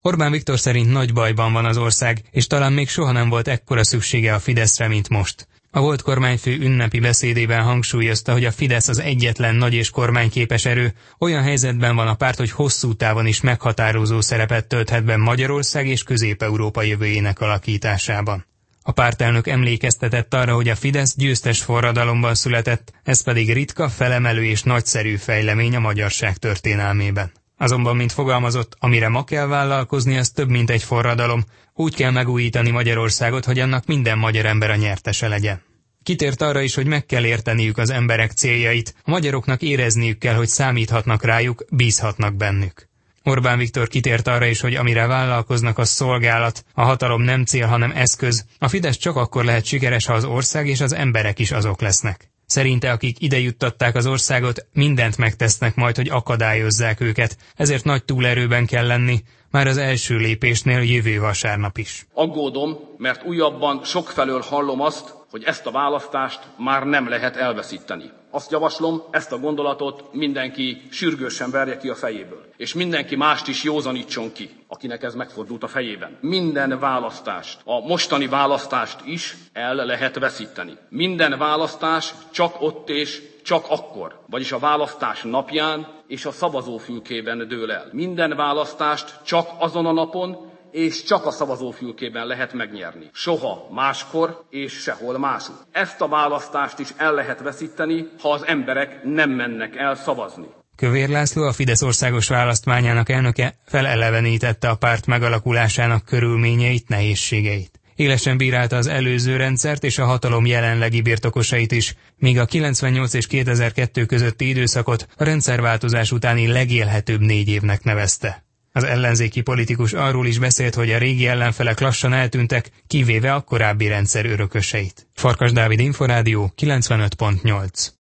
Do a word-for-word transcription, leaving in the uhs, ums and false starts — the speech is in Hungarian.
Orbán Viktor szerint nagy bajban van az ország, és talán még soha nem volt ekkora szüksége a Fideszre, mint most. A volt kormányfő ünnepi beszédében hangsúlyozta, hogy a Fidesz az egyetlen nagy és kormányképes erő, olyan helyzetben van a párt, hogy hosszú távon is meghatározó szerepet tölthet be Magyarország és Közép-Európa jövőjének alakításában. A pártelnök emlékeztetett arra, hogy a Fidesz győztes forradalomban született, ez pedig ritka, felemelő és nagyszerű fejlemény a magyarság történelmében. Azonban, mint fogalmazott, amire ma kell vállalkozni, az több, mint egy forradalom. Úgy kell megújítani Magyarországot, hogy annak minden magyar ember a nyertese legyen. Kitért arra is, hogy meg kell érteniük az emberek céljait, a magyaroknak érezniük kell, hogy számíthatnak rájuk, bízhatnak bennük. Orbán Viktor kitért arra is, hogy amire vállalkoznak, az szolgálat, a hatalom nem cél, hanem eszköz. A Fidesz csak akkor lehet sikeres, ha az ország és az emberek is azok lesznek. Szerinte, akik ide juttatták az országot, mindent megtesznek majd, hogy akadályozzák őket, ezért nagy túlerőben kell lenni, már az első lépésnél jövő vasárnap is. Aggódom, mert újabban sokfelől hallom azt, hogy ezt a választást már nem lehet elveszíteni. Azt javaslom, ezt a gondolatot mindenki sürgősen verje ki a fejéből. És mindenki mást is józanítson ki, akinek ez megfordult a fejében. Minden választást, a mostani választást is el lehet veszíteni. Minden választás csak ott és csak akkor, vagyis a választás napján és a szavazófülkében dől el. Minden választást csak azon a napon és csak a szavazófülkében lehet megnyerni. Soha máskor és sehol másul. Ezt a választást is el lehet veszíteni, ha az emberek nem mennek el szavazni. Kövér László, a Fidesz országos választmányának elnöke felelevenítette a párt megalakulásának körülményeit, nehézségeit. Élesen bírálta az előző rendszert és a hatalom jelenlegi birtokosait is, míg a kilencvennyolc és kétezer-kettő közötti időszakot a rendszerváltozás utáni legélhetőbb négy évnek nevezte. Az ellenzéki politikus arról is beszélt, hogy a régi ellenfelek lassan eltűntek, kivéve a korábbi rendszer örököseit. Farkas Dávid, Inforádió, kilencvenöt pont nyolc.